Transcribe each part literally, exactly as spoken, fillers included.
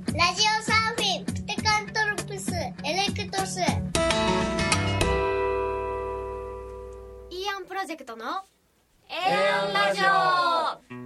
ラジオサーフィンプテカントロプスエレクトス。イーアンプロジェクトのエーアンラジオ。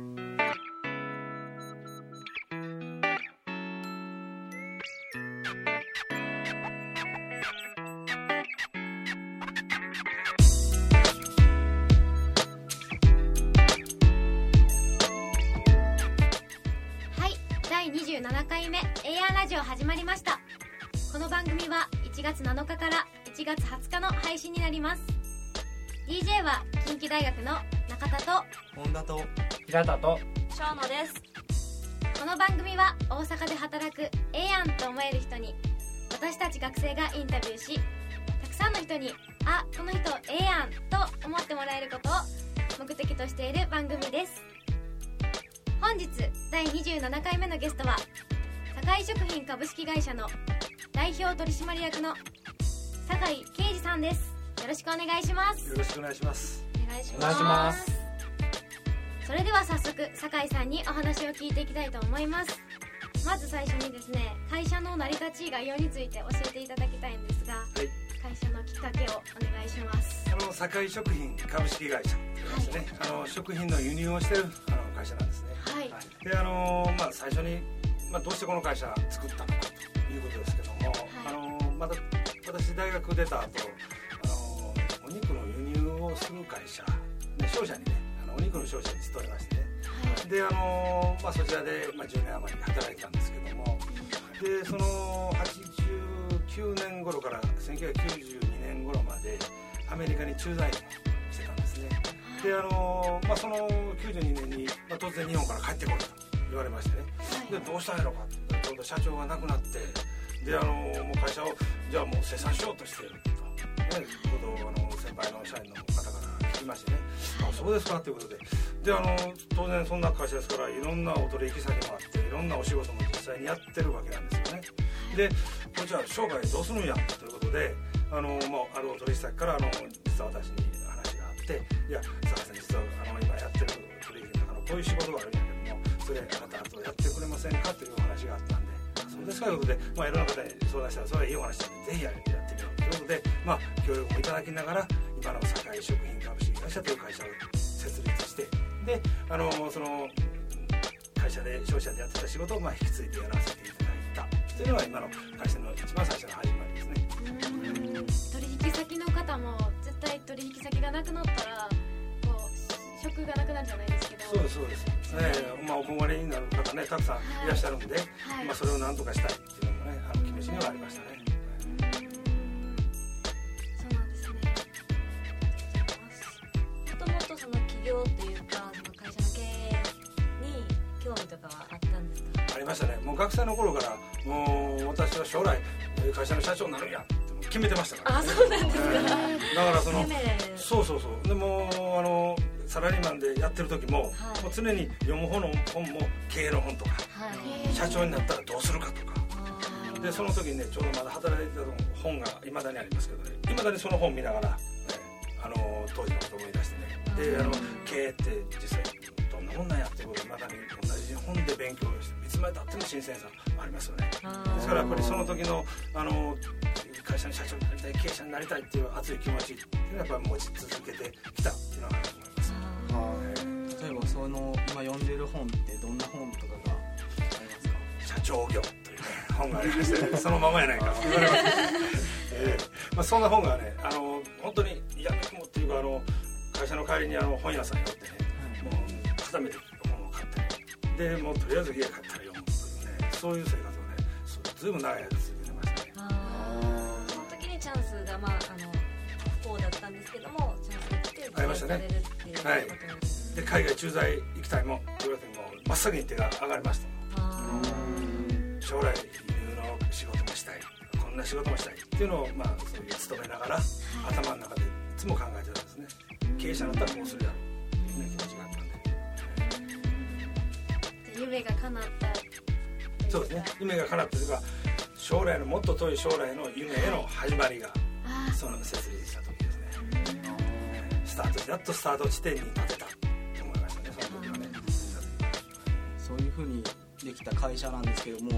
にじゅうななかいめ エーアン ラジオ始まりました。この番組はいちがつなのかからいちがつはつかの配信になります。 ディージェー は近畿大学の中田と本田と平田と小野です。 この番組は大阪で働く エーアン と思える人に私たち学生がインタビューし、たくさんの人にあ、この人 エーアン と思ってもらえることを目的としている番組です。本日だいにじゅうななかいめのゲストは堺食品株式会社の代表取締役の酒井啓二さんです。よろしくお願いします。 よろしくお願いします。 お願いします。 お願いします。 それでは早速酒井さんにお話を聞いていきたいと思います。まず最初にですね、会社の成り立ち概要について教えていただきたいんですが、はい、会社のきっかけをお願いします。 あの堺食品株式会社ですね、はい、あの食品の輸入をしているあの会社なんですね。はい、であのまあ、最初に、まあ、どうしてこの会社作ったのかということですけども、はい、あのまた私大学出た後あのお肉の輸入をする会社、ね、商社にねあのお肉の商社に勤めましてね、はい、であの、まあ、そちらで、まあ、じゅうねん余り働いてたんですけども、でそのはちじゅうきゅうねん頃からせんきゅうひゃくきゅうじゅうにねん頃までアメリカに駐在員をしてたんですね。であのまあ、そのきゅうじゅうにねんに、まあ、突然日本から帰ってこいと言われましてね、はい、でどうしたんやろうかって、ちょうど社長が亡くなって、であのもう会社をじゃあもう清算しようとしていると、ね、ことをあの先輩の社員の方から聞きましてね、はい、あそうですかということで、であの当然そんな会社ですからいろんなお取引先もあっていろんなお仕事も実際にやってるわけなんですよね。でこちら商売どうするんやということで、あの、まあ、あるお取引先からあの実は私に話があって、いや酒井さん実はあの今やってる取引の中のこういう仕事があるんやけども、それあなたとやってくれませんかというお話があったんで、そうですかということで、まあ、いろんな方に相談したらそれはいいお話なんでぜひやってみようということで、まあ、協力もいただきながら今の堺食品株式会社という会社を設立して、であのその会社で商社でやってた仕事をまあ引き継いでやらせていただいたというのが今の会社の一番最初の始まりですね。 うーん、取引先の方も絶対取引先がなくなったらこう職がなくなるじゃないですけど、 そうですそうです、ね、まあ、お困りになる方ねたくさんいらっしゃるんで、はい、まあ、それを何とかしたいっていうのもねあの気持ちにはありましたね。 そうなんですね。 もともとその企業っていうかその会社の経営に興味とかはあったんですか？ ありましたね。もう学生の頃からもう私は将来会社の社長になるんやって決めてましたから、ね、 あ、そうなんですか、 えー、だからそのそうそうそうでもあのサラリーマンでやってる時も、はい、もう常に読む本の本も経営の本とか、はい、社長になったらどうするかとかで、その時にねちょうどまだ働いてた本がいまだにありますけどね、いまだにその本見ながら、ね、あの当時のことを思い出してね、であの経営って実際どんなもんなんやっていうことをまだに同じ本で勉強していつまでたっても新鮮さありますよね。ですからやっぱりその時のあの会社の社長になりたい経営者になりたいっていう熱い気持ちっていうのはやっぱり持ち続けてきたっていうのがあると思います。 例えばその今読んでる本ってどんな本とかがありますか？ 社長業という、ね、本がありまして、ね、そのままやないかと言われます、えーまあ、そんな本がねあの本当にやめくもっていうかあの会社の帰りにあの本屋さんに寄ってね、はい、もう固めて本を買ってでもうとりあえず家帰ったら読むというね、そういう生活をねずいぶん長い間続けてましたね。 あその時にチャンスがまああの不幸だったんですけどもチャンスが来てありましたね。はい、で海外駐在行きたいもん言われても真っ先に手が上がりました。将来輸入の仕事もしたいこんな仕事もしたいっていうのをまあそういう勤めながら、はい、頭の中でいつも考えてたんですね。経営者になったらこうするやろっていう、ね、気持ちがあったんで、 夢が叶ったそうですね。夢が叶ったというか将来のもっと遠い将来の夢への始まりが、はい、その設立した時ですね。スタートやっとスタート地点に立てたと思いましたね。その時はね。 そういうふうにできた会社なんですけども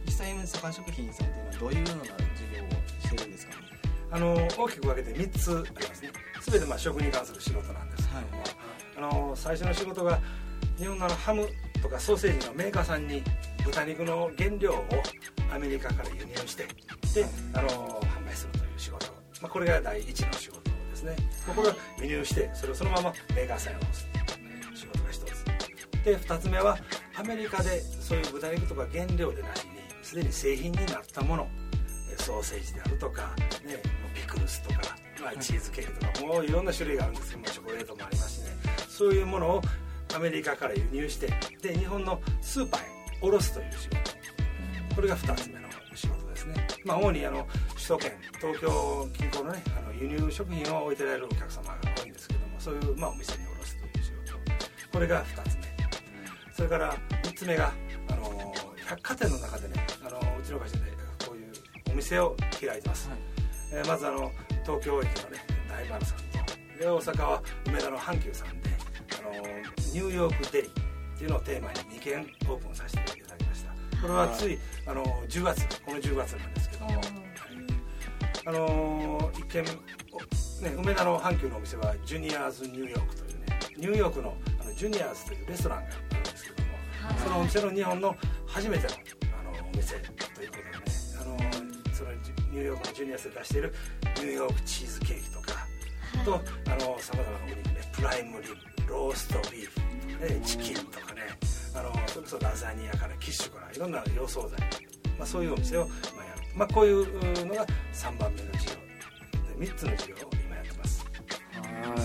実際に盛ん食品さんっていうのはどういうような事業をしてるんですかね。 あの大きく分けてみっつありますね。全てまあ食に関する仕事なんですけども、はい、あの最初の仕事が日本のあのハムとかソーセージのメーカーさんに豚肉の原料をアメリカから輸入してで、あの販売するという仕事、まあ、これが第一の仕事ですね。これを輸入してそれをそのままメーカーさんに卸す仕事が一つで、二つ目はアメリカでそういう豚肉とか原料でなしにすでに製品になったもの、ソーセージであるとか、ね、ピクルスとか、まあ、チーズケーキとかもういろんな種類があるんですけども、チョコレートもありますしね、そういうものをアメリカから輸入してで日本のスーパーへ卸すという仕事、これがふたつめの仕事ですね。まあ、主にあの首都圏東京近郊のねあの輸入食品を置いてられるお客様が多いんですけども、そういう、まあ、お店に卸すという仕事、これがふたつめ。それからみっつめがあの百貨店の中でね、あのうちの会社でこういうお店を開いてます、はい。えー、まずあの東京駅のね大丸さんとで大阪は梅田の阪急さんであのニューヨークデリっていうのをテーマににけんオープンさせていただきました。これはついあのじゅうがつ、このじゅうがつなんですけども、はい、あの一見、ね、梅田の阪急のお店はジュニアーズニューヨークというねニューヨークのあのジュニアーズというレストランがあるんですけども、はい、そのお店の日本の初めてのあのお店ということでね、あのそのニューヨークのジュニアーズで出しているニューヨークチーズケーキとか、はい、とあのさまざまなお肉ね、プライムリブ、ローストビーフとかね、チキンとかね、あのそれこそラザニアからキッシュからいろんな洋惣菜、まあ、そういうお店を、まあ、やる、まあ、こういうのがさんばんめの事業でみっつの事業を今やってます。 はい。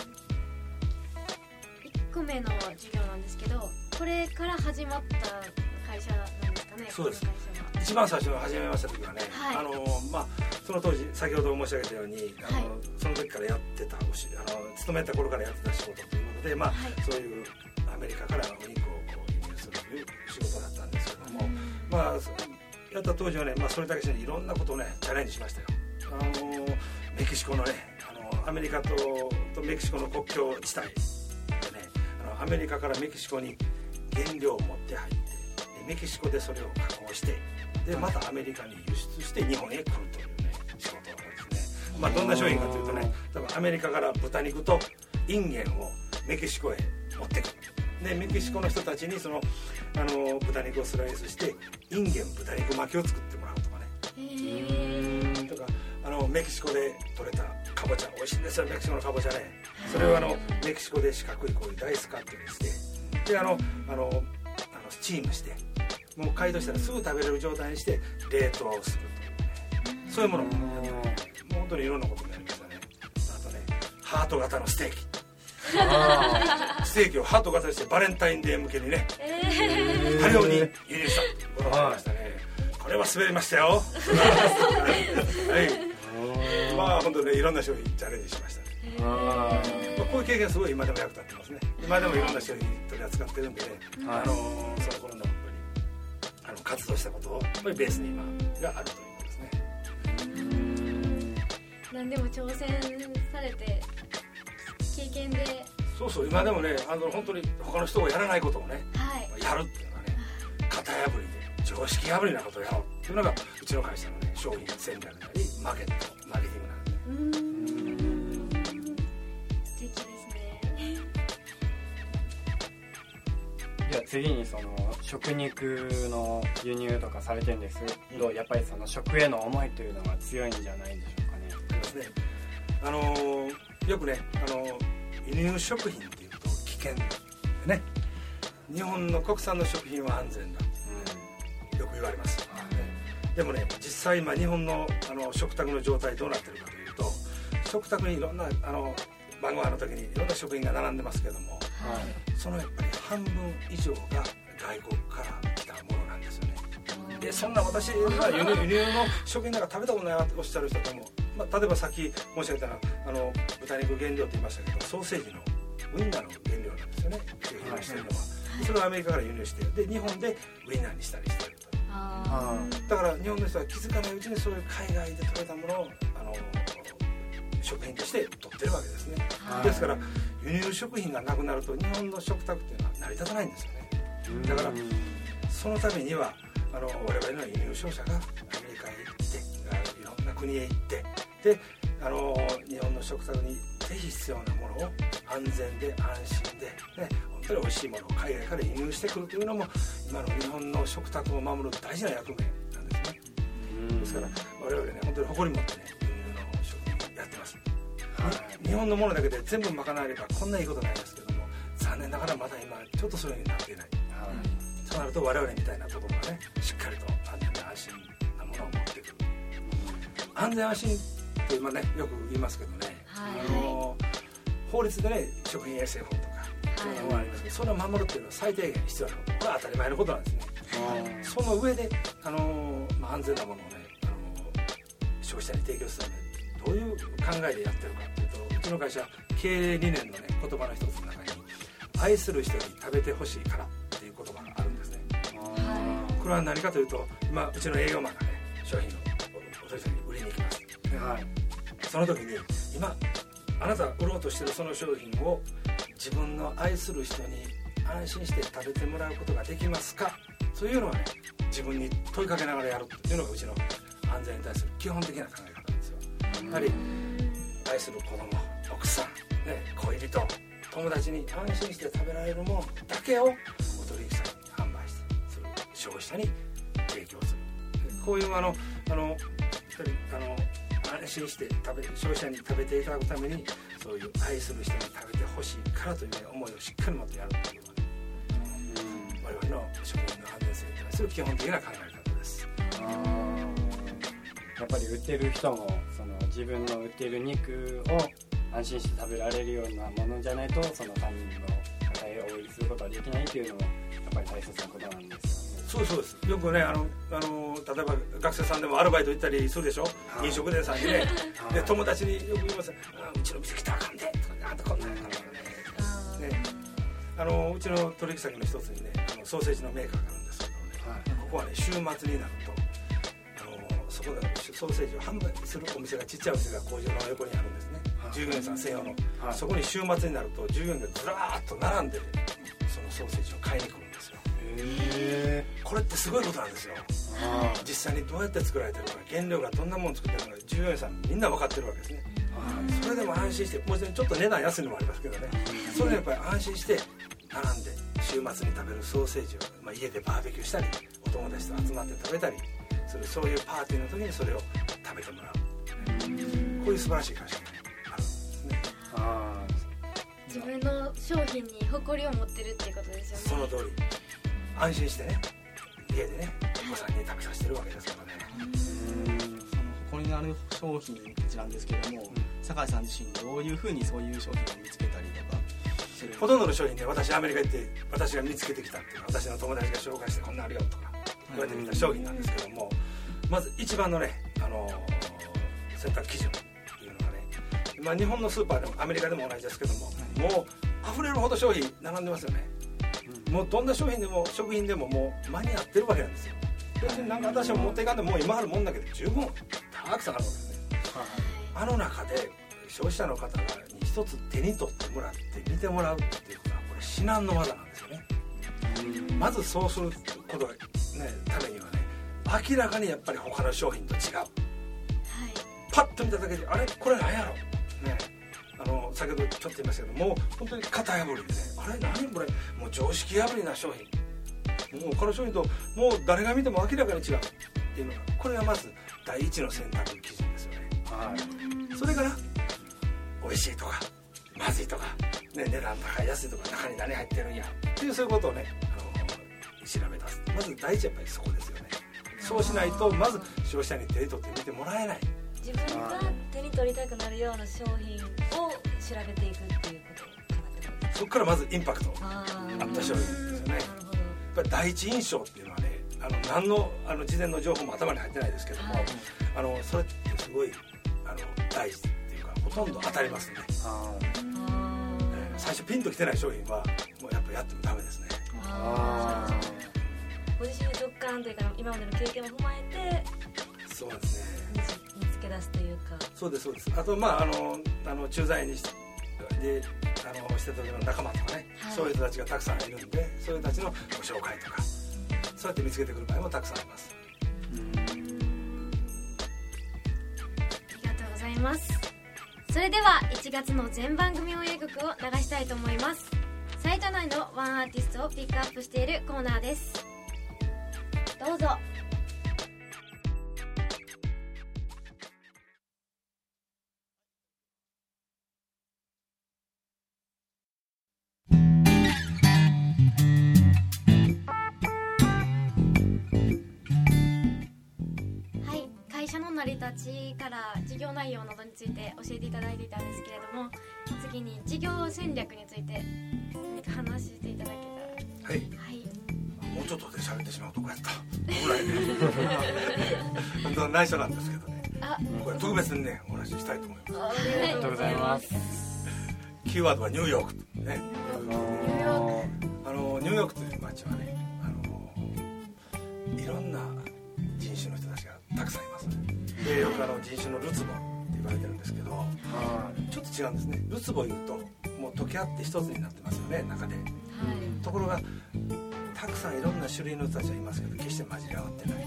いっこめの事業なんですけど、これから始まった会社なんですかね。 そうです。一番最初に始めました時はね、はい、あのまあ、その当時先ほど申し上げたようにあの、はい、その時からやってたおしあの勤めた頃からやってた仕事ということで、まあ、はい、そういうアメリカからお肉をこう輸入するという仕事だったんですけども、まあ、やった当時はね、まあ、それだけじゃいろんなことをねチャレンジしましたよ。あのメキシコのねあのアメリカ と, とメキシコの国境地帯でね、あのアメリカからメキシコに原料を持って入ってメキシコでそれを加工してでまたアメリカに輸出して日本へ来るというね仕事なんですね。まあ、どんな商品かというとね、多分アメリカから豚肉とインゲンをメキシコへ持ってくる。でメキシコの人たちにそのあの豚肉をスライスしてインゲン豚肉巻きを作ってもらうとかね。へー。とかあのメキシコで採れたカボチャ美味しいんですよ、メキシコのカボチャね。それをあのメキシコで四角いこういうダイスカットにしてであのあのあのスチームしてもう解凍したらすぐ食べれる状態にして冷凍するというね、そういうものもやってね、もう本当にいろんなことになりましたね。あとねハート型のステーキステーキをハート型にしてバレンタインデー向けにね、えー、大量に輸入したことがありましたね。これは滑りましたよはい、まあ本当にねいろんな商品チャレンジしましたね。あ、まあ、こういう経験すごい今でも役立ってますね。今でもいろんな商品取り扱ってるんでね、はい、あのその頃のあの活動したことをやっぱりベースに今があるということですね。 何でも挑戦されて経験でそうそう今でもねあの本当に他の人がやらないことをね、はい、やるっていうのはね型破りで常識破りなことをやろうっていうのがうちの会社のね商品戦略なりマーケットマーケティングなんで、うーん素敵ですね。 じゃあ次にその食肉の輸入とかされてるんですけど、やっぱりその食への思いというのが強いんじゃないでしょうかね。 そうですね。あのー、よくね、あのー、輸入食品っていうと危険でね、日本の国産の食品は安全だ、うん、よく言われます、うん、でもね実際今日本の、あの食卓の状態どうなってるかというと、食卓にいろんなあの晩ご飯の時にいろんな食品が並んでますけども、はい、そのやっぱり半分以上が外国から来たものなんですよね。でそんな私が輸入、輸入の食品なんか食べたことないわっておっしゃる人でも、まあ、例えばさっき申し上げたあの豚肉原料って言いましたけど、ソーセージのウインナーの原料なんですよね、輸入してるのは、はい、それをアメリカから輸入してで日本でウインナーにしたりしてると。あだから日本の人は気づかないうちにそういう海外で取れたものをあの食品として取ってるわけですね、はい、ですから輸入食品がなくなると日本の食卓っていうのは成り立たないんですよね。だからそのためにはあの我々の輸入商社がアメリカへ行っていろんな国へ行ってであの日本の食卓にぜひ必要なものを安全で安心で、ね、本当に美味しいものを海外から輸入してくるというのも今の日本の食卓を守る大事な役目なんですね。ですから我々ね本当に誇り持ってね輸入の食品やってます、はい、日本のものだけで全部賄えればこんないいことないですけども残念ながらまだ今ちょっとそういうふうになっていない、はい、そうなると我々みたいなところがねしっかりと安全で安心なものを持ってくる、うん、安全安心って今ねよく言いますけどね、はい、あの法律でね食品衛生法とかそういうのがありますけど、それを守るっていうのは最低限必要なこと、これは当たり前のことなんですね。その上で、あのーまあ、安全なものをね、あのー、消費者に提供するためにどういう考えでやってるかっていうと、うちの会社経営理念のね言葉の一つの中に愛する人に食べてほしいからっていう言葉があるんですね。これは何かというと、今うちの営業マンがね商品をお取り先に売りに行きます、はい、その時に今あなたが売ろうとしているその商品を自分の愛する人に安心して食べてもらうことができますか、そういうのはね自分に問いかけながらやるっていうのがうちの安全に対する基本的な考え方なんですよ。やはり愛する子供、奥さん、ね、恋人、友達に安心して食べられるものだけをお取引先に販売する消費者に提供する、こういうあのあのあの安心して食べ消費者に食べていただくためにそういう愛する人に食べてほしいからという、ね、思いをしっかり持ってやるというのはね、うん、我々の食品の安全性に対する基本的な考え方です。 あやっぱり売ってる人もその自分の売ってる肉を安心して食べられるようなものじゃないとその他人の方へ応援することはできないというのもやっぱり大切なことなんですよね。 そうそうです。よくねあのあの例えば学生さんでもアルバイト行ったりするでしょ、飲食店さんにねで友達によく言います、あうちの店来たらあかんでとかあんたこんなんやからねねあのうちの取引先の一つにねあのソーセージのメーカーがあるんですけどね、はい、ここはね週末になるとあのそこでソーセージを販売するお店がちっちゃいお店が工場の横にあるんですね、はい、従業員さん専用の、はい、そこに週末になると従業員がずらーっと並んでそのソーセージを買いに来るんですよ。へこれってすごいことなんですよ。実際にどうやって作られてるのか、原料がどんなもの作ってるのか従業員さんみんな分かってるわけですね。それでも安心して、もちろんちょっと値段安いのもありますけどね、それでやっぱり安心して並んで週末に食べるソーセージを、まあ、家でバーベキューしたりお友達と集まって食べたりする、そういうパーティーの時にそれを食べてもらう、こういう素晴らしい会社があるんですね。あ自分の商品に誇りを持ってるっていうことですよね。 その通り、安心してね家でねお子さんに食べさせてるわけですからね。 その誇りのある商品なんですけども、うん、酒井さん自身どういうふうにそういう商品を見つけたりとかする？ ほとんどの商品ね、私アメリカ行って私が見つけてきたっていうか、私の友達が紹介してこんなあるよとか言われてきた商品なんですけども、まず一番のね、あのー、選択基準っていうのがね、まあ、日本のスーパーでもアメリカでも同じですけども、もう溢れるほど商品並んでますよね。もうどんな商品でも食品でももう間に合ってるわけなんですよ。別になんか私も持っていかんでもう今あるもんだけで十分たくさんあるわけですね。あの中で消費者の方に一つ手に取ってもらって見てもらうっていうことはこれ至難の技なんですよね。まずそうすることが、ね、ためにはね、明らかにやっぱり他の商品と違う、はい、パッと見ただけであれこれ何やろ、ね、あの先ほどちょっと言いましたけどもう本当に型破りでね、あれ何これもう常識破りな商品、もう他の商品ともう誰が見ても明らかに違うっていうのが、これがまず第一の選択基準ですよね。はい、それから美味しいとかまずいとか、ね、値段高い安いとか中に何入ってるんやっていうそういうことをね、あの調べ出す。まず第一はやっぱりそこですよね。そうしないとまず消費者に手に取って見てもらえない。 自分が手に取りたくなるような商品を調べていくっていうことかなってことです。 そこからまずインパクトあった商品ですよね。やっぱり第一印象っていうのはね、あの何の、あの事前の情報も頭に入ってないですけども、はい、あのそれってすごいあの大事っていうかほとんど当たりますね。あ、えー、最初ピンときてない商品はもうやっぱやってもダメですね。ああ、 ご自身の直感というか今までの経験を踏まえて、 そうですね、 見つけ出すというか。 そうですそうです。あとまああのあの駐在にしてであのしてた時の仲間とかね、はい、そういう人たちがたくさんいるんで、そういう人たちのご紹介とかそうやって見つけてくる場合もたくさんあります。 ありがとうございます。それではいちがつの全番組応援曲を流したいと思います。サイト内のワンアーティストをピックアップしているコーナーです。どうぞ。会社の成り立ちから事業内容などについて教えていただいていたんですけれども、次に事業戦略について何か話していただけたら。 はい、 はい、 もうちょっとで喋ってしまうとこやったぐらいね本当は内緒なんですけどね、あ、これ特別にねお話ししたいと思います。 ありがとうございます。 キーワードはニューヨークね。 ニューヨーク、 あのニューヨークという街はね、あのいろんな人種の人たちがたくさんいます。で、よくあの人種のるつぼって言われてるんですけど、ちょっと違うんですね。るつぼ言うともう溶け合って一つになってますよね、中で、はい、ところがたくさんいろんな種類の人たちはいますけど、決して混じり合ってない、はい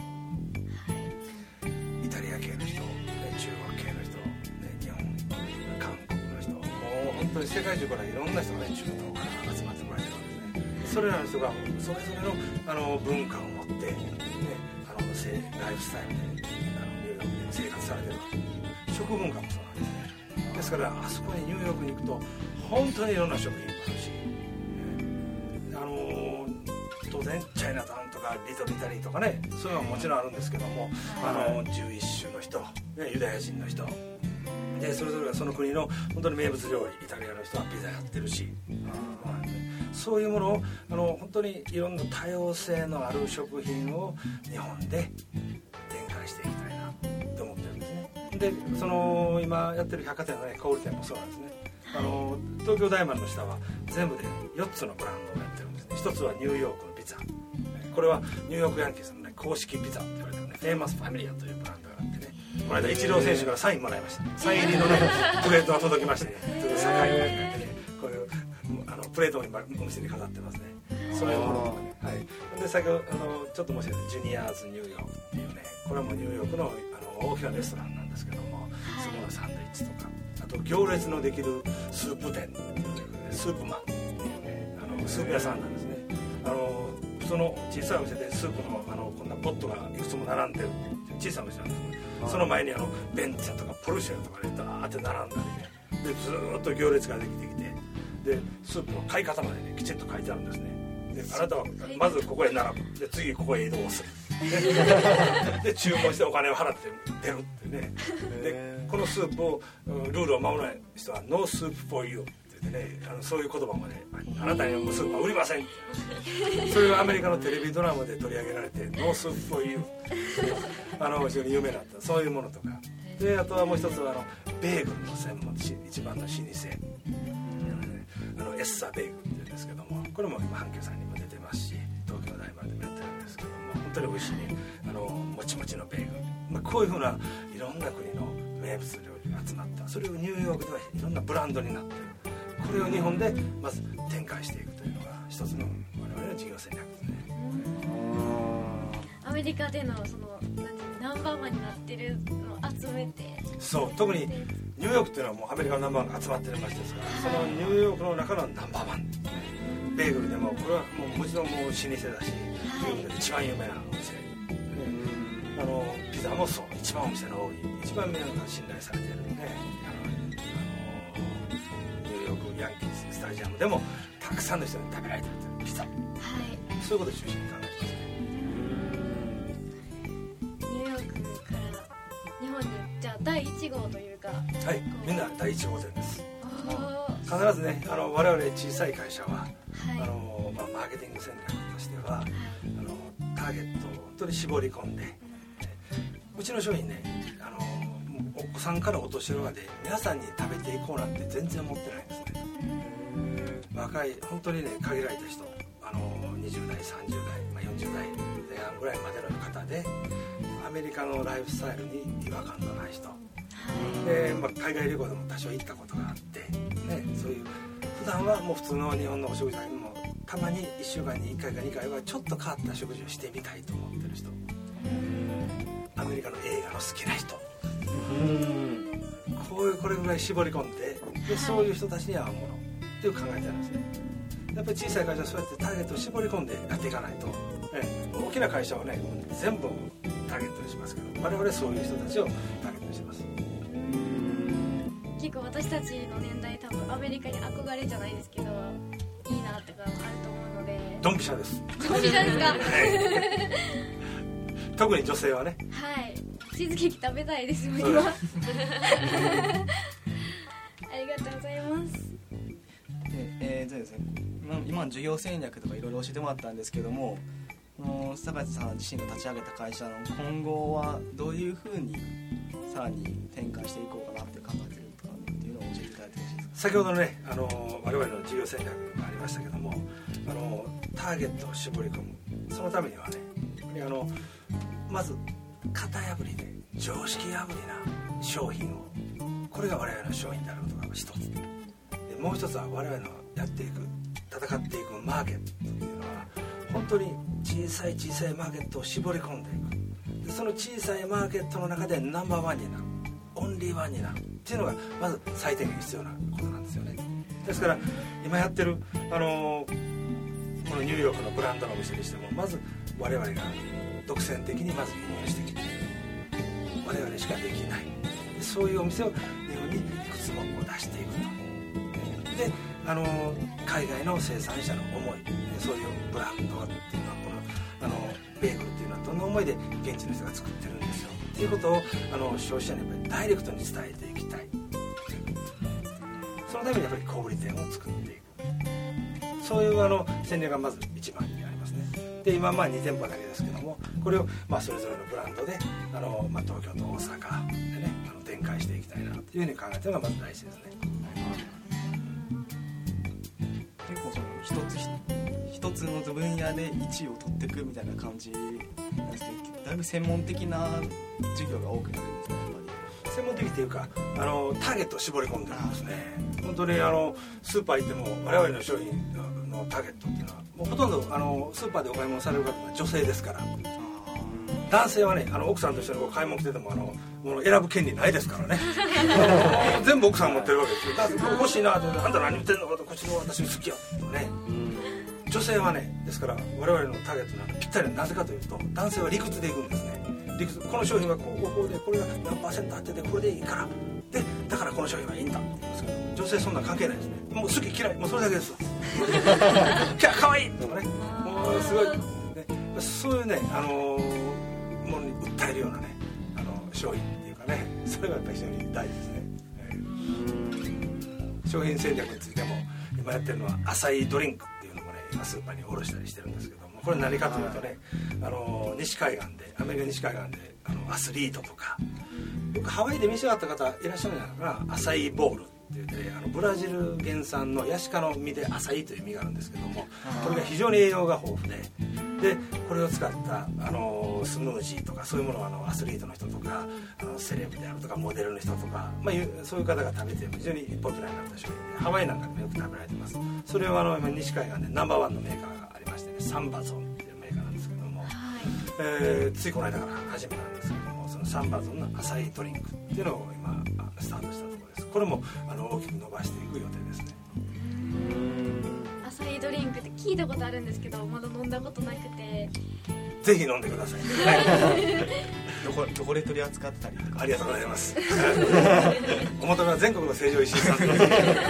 、イタリア系の人、ね、中国系の人、ね、日本、韓国の人、もう本当に世界中からいろんな人が、ね、中東から集まってこられてるんですね。それらの人がそれぞれの、あの文化を持って、ね、あのライフスタイルで生活されてるわけです。食文化もそうなんですね。ですからあそこにニューヨークに行くと本当にいろんな食品もあるし、あのー、当然チャイナタウンとかリトルイタリーとかね、そういうのはもちろんあるんですけども、あのじゅういっ種の人、ね、ユダヤ人の人で、それぞれがその国の本当に名物料理、イタリアの人はピザやってるし、うん、そういうものをあの本当にいろんな多様性のある食品を日本で展開していきたいなと思ってるんですね。で、その今やってる百貨店のね、小売店もそうなんですね。あの東京大丸の下は全部でよっつのブランドをやってるんですね。一つはニューヨークのピザ、これはニューヨークヤンキースの、ね、公式ピザって言われてるね、フェイマスファミリアというブランドがあってね、この間イチロー選手からサインもらいました。サイン入りのねプレートが届きましてね、ちょっと境目になってね、こういうあのプレートを今お店に飾ってますね。そういうものとかね、はい、で先ほどあのちょっと申し上げたジュニアーズニューヨークっていうね、これはもうニューヨークの、あの大きなレストランなんですけども、そこのサンドイッチとか、あと行列のできるスープ店っていうね、スープマンっていうね、あのスープ屋さんなんですね。あのその小さいお店でスープの、あのこんなポットがいくつも並んでるっていう小さいお店なんですけど、その前にあのベンツァとかポルシェとかでダーって並んだりね、でずーっと行列ができてきて、でスープの買い方までねきちっと書いてあるんですね。で、あなたはまずここへ並ぶ、で次ここへ移動するで注文してお金を払って出るってね。でこのスープをルールを守らない人はノースープフォーユーって言ってね、あのそういう言葉もね、あなたにはスープは売りませんそれがアメリカのテレビドラマで取り上げられて、ノースープフォーユーあの非常に有名だった、そういうものとかで、あとはもう一つはあのベーグルの専門地、一番の老舗、あのエッサベーグルって言うんですけども、これも今阪急さんにも出てますし、東京大丸でもやってるんですけども、本当に美味しいね、あのもちもちのベーグル、まあ、こういうふうないろんな国の名物料理が集まった、それをニューヨークではいろんなブランドになってる、これを日本でまず展開していくというのが一つの我々の事業戦略ですね。 アメリカでのそのナンバーワンになってるのを集めて、 そう、特にニューヨークっていうのはもうアメリカのナンバーワンが集まってる街ですから、そのニューヨークの中のナンバーワン、ベーグルでもこれはもうもちろんもう老舗だし、ニューヨークで一番有名なお店、あのピザもそう、一番お店の多い、一番皆さんが信頼されているね、あのニューヨークヤンキーススタジアムでもたくさんの人に食べられてるピザ、はい、そういうことを中心に考えてますね。 ニューヨークから日本にじゃあだいいち号というか、 はい、みんなだいいち号店です。必ずね、あの我々小さい会社は、はい、あのまあ、マーケティング戦略としては、はい、あのターゲットを本当に絞り込んで、うちの商品ね、あのお子さんからお年寄りまで皆さんに食べていこうなんて全然思ってないんですね。若い本当にね限られた人、あのにじゅう代さんじゅう代、まあ、よんじゅう代前半ぐらいまでの方でアメリカのライフスタイルに違和感のない人で、まあ、海外旅行でも多少行ったことがあって、ね、そういう普段はもう普通の日本のお食事にもたまにいっしゅうかんにいっかいかにかいはちょっと変わった食事をしてみたいと思ってる人、アメリカの映画の好きな人、こういうこれぐらい絞り込んで、でそういう人たちに合うものっていう考えてあるんですね。やっぱり小さい会社はそうやってターゲットを絞り込んでやっていかないと、ええ、大きな会社はね全部ターゲットにしますけど、我々はそういう人たちをターゲットにしてます。 結構私たちの年代多分アメリカに憧れじゃないですけどいいなってこともあると思うので。 ドンピシャです。 ドンピシャですか？はい特に女性はね。 はい。チーズケーキ食べたいですよ今。ありがとうございます。 で、えー、そうですね。今の授業戦略とかいろいろ教えてもらったんですけども、坂井さん自身が立ち上げた会社の今後はどういうふうにさらに展開していこうかなって考えているとかっていうのを教えていただいてほしいですか？ 先ほどね、あの我々の授業戦略がありましたけども、あのターゲットを絞り込む、そのためにはね、あのまず型破りで常識破りな商品を、これが我々の商品であることが一つで、もう一つは我々のやっていく戦っていくマーケットというのは本当に小さい小さいマーケットを絞り込んでいく。でその小さいマーケットの中でナンバーワンになる、オンリーワンになるっていうのがまず最低限必要なことなんですよね。ですから今やってるあのこのニューヨークのブランドのお店にしても、まず我々が独占的にまず輸入してきて、我々しかできない、そういうお店を日本にいくつも出していくと。であの海外の生産者の思い、そういうブランドっていうのはこのあのベーグルっていうのはどんな思いで現地の人が作ってるんですよっていうことをあの消費者にやっぱりダイレクトに伝えていきたい。そのためにやっぱり小売店を作っていく、そういうあの戦略がまず一番にありますね。で今まあに店舗だけですけども、これをまあそれぞれのブランドであの、まあ、東京と大阪でねあの展開していきたいなというふうに考えているのがまず大事ですね。 結構その一つ一つの分野でいちいを取っていくみたいな感じなんですけど、だいぶ専門的な授業が多くなるんですね。やっぱり専門的というかあのターゲットを絞り込んでるんですね。本当にあのスーパー行っても我々の商品のターゲットっていうのはもうほとんどあのスーパーでお買い物される方は女性ですから、男性はねあの奥さんと一緒にこう買い物来ててもあのもう選ぶ権利ないですからね全部奥さん持ってるわけですよ。だってこれ欲しいなってあんた何言ってんのかと、こっちの私好きよとね。女性はねですから我々のターゲットなのぴったりなぜかというと、男性は理屈でいくんですね。理屈、この商品はこうこうでこれが何パーセント当ててこれでいいからでだからこの商品はいいんだって言うんですけど、女性そんな関係ないですね。もう好き嫌いもうそれだけですキャかわいいとかね、もうすごい、ね、そういうねあのものに訴えるようなねあの商品っていうかね、それがやっぱり非常に大事ですね。商品戦略についても今やってるのはアサイードリンクっていうのもね今スーパーに卸したりしてるんですけども、これ何かというとね、あの西海岸でアメリカ西海岸であのアスリートとかよくハワイで召し上がった方いらっしゃるんじゃないかな、アサイーボールって言ってね、あのブラジル原産のヤシ科の実でアサイーという実があるんですけども、これが非常に栄養が豊富ででこれを使ったあのスムージーとかそういうものをあのアスリートの人とかあのセレブであるとかモデルの人とか、まあ、そういう方が食べて非常にポピュラーになった商品でハワイなんかでもよく食べられてます。それはあの今西海岸でナンバーワンのメーカーがありましてね、サンバゾンっていうメーカーなんですけども、はいえー、ついこの間から始めたんですけども、そのサンバゾンのアサイードリンクっていうのを今スタートしたところです。これもあの大きく伸ばしていく予定ですね。 アサイードリンクって聞いたことあるんですけどまだ飲んだことなくて、 ぜひ飲んでください、 どこどこで取り扱ったりとかありがとうございますお求めは全国の成城石井さんとそうい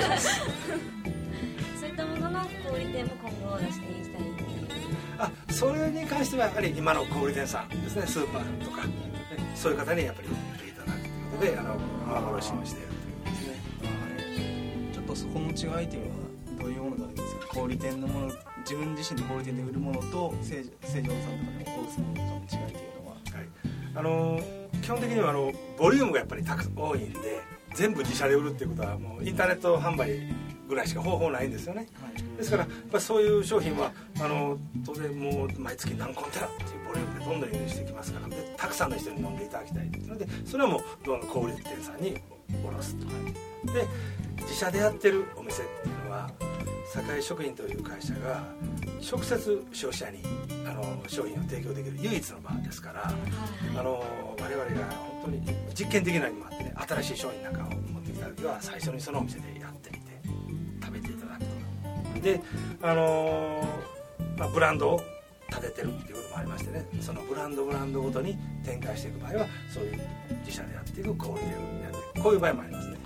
ったものの小売店も今後出していきたいっていう。 あそれに関してはやはり今の小売店さんですね、スーパーとかそういう方にやっぱり売っていただくということであの幻をしているということですね。 ちょっとそこの違いというのはどういうものがあるんですか？小売店のもの、自分自身で小売店で売るものと成城さんとかで卸すものとかの違いというのは、 はい、あの基本的にはあのボリュームがやっぱりたく多いんで全部自社で売るっていうことはもうインターネット販売ぐらいしか方法ないんですよね、はい、ですからやっぱそういう商品はあの当然もう毎月何コンテナっていうボリュームでどんどん輸入していきますから、でたくさんの人に飲んでいただきたいので、それはもうどんどん小売店さんに卸すと、はい、で自社でやってるお店っていうのは堺食品という会社が直接消費者にあの商品を提供できる唯一の場ですから、あの我々が本当に実験的な意味もあってね、新しい商品なんかを持ってきた時は最初にそのお店でやってみて食べていただくと。で、あのまあ、ブランドを立ててるっていうこともありましてね、そのブランドブランドごとに展開していく場合はそういう自社でやっていく、小売でやっていく、こういう場合もありますね。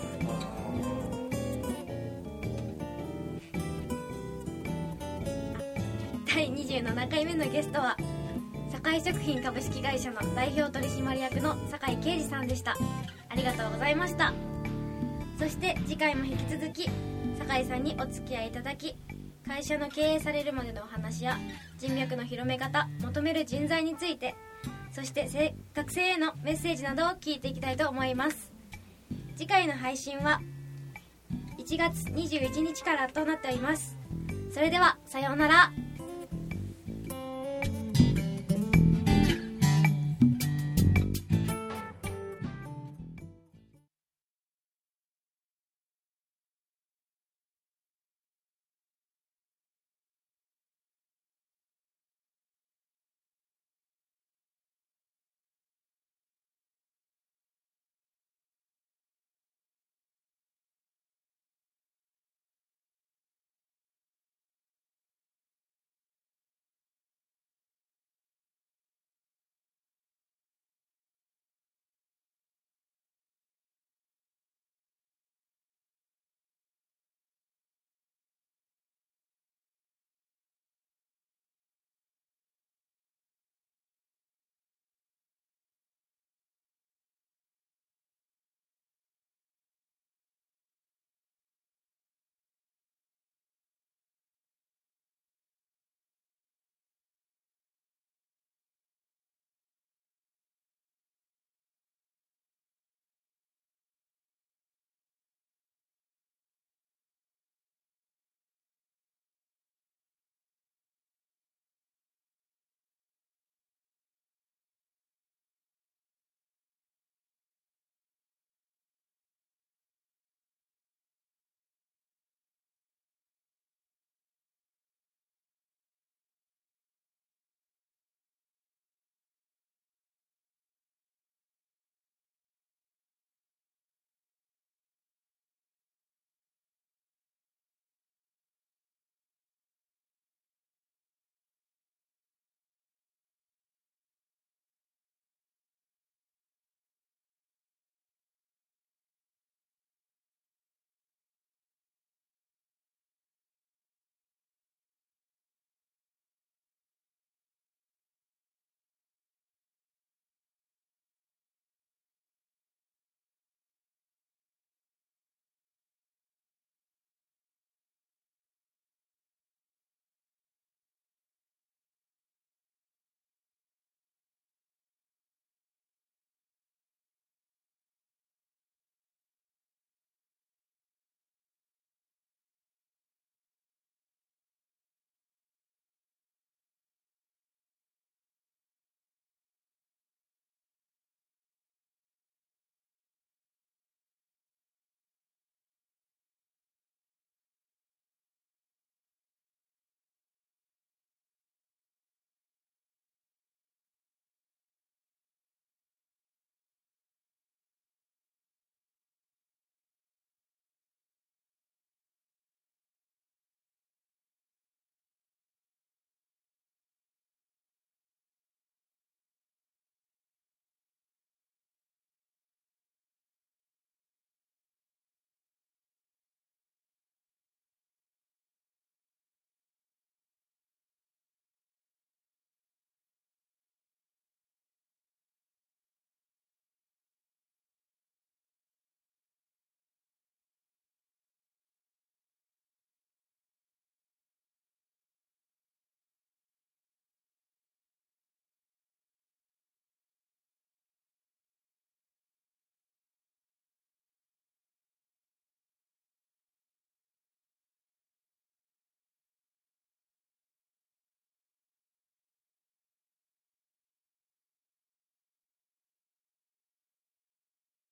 だいにじゅうななかいめのゲストは堺食品株式会社の代表取締役の酒井啓二さんでした。ありがとうございました。そして次回も引き続き酒井さんにお付き合いいただき、会社の経営されるまでのお話や人脈の広め方、求める人材について、そして学生へのメッセージなどを聞いていきたいと思います。次回の配信はいちがつにじゅういちにちからとなっております。それではさようなら。